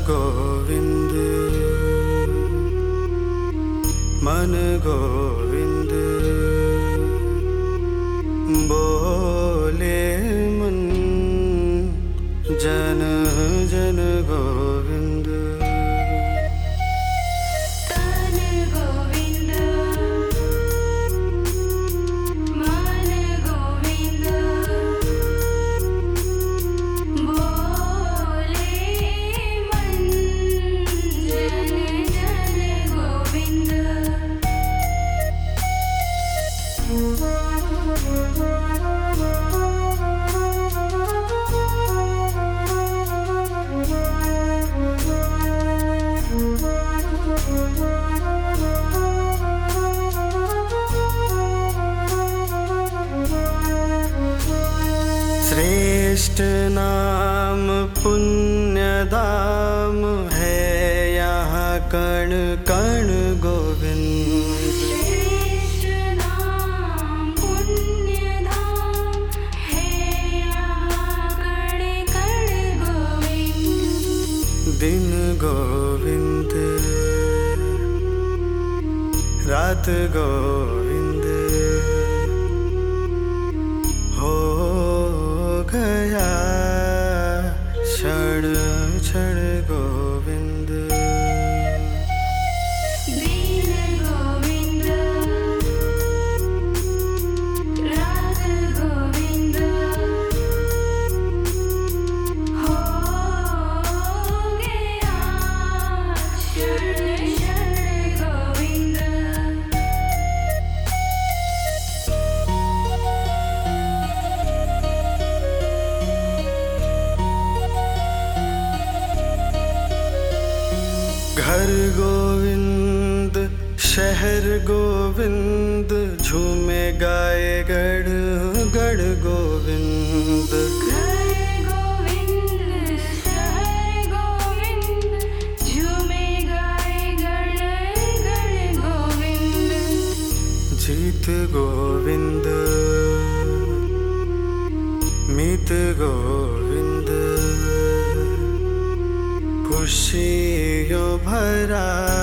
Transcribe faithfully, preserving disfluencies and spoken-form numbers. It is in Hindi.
गोविंद मन गोविंद बोले मन जन जन गोविंद तन गोविंद मन गोविंद बोले मन जन जन गोविंद। श्रेष्ठ नाम पुण्य धाम है यहाँ कण कण गोविंद। श्रेष्ठ नाम पुण्य धाम है यहाँ कण कण गोविंद। दिन गोविंद रात गोविंद हो गया क्षण क्षण गोविंद। दिन गोविंद रात गोविंद हो गया क्षण क्षण गोविंद। घर गोविंद शहर गोविंद झूमे गाए गढ़ गढ़ गोविंद। घर गोविंद शहर गोविंद झूमे गाए गण गण गोविंद। जीत गोविंद मीत गोविंद खुशियों भरा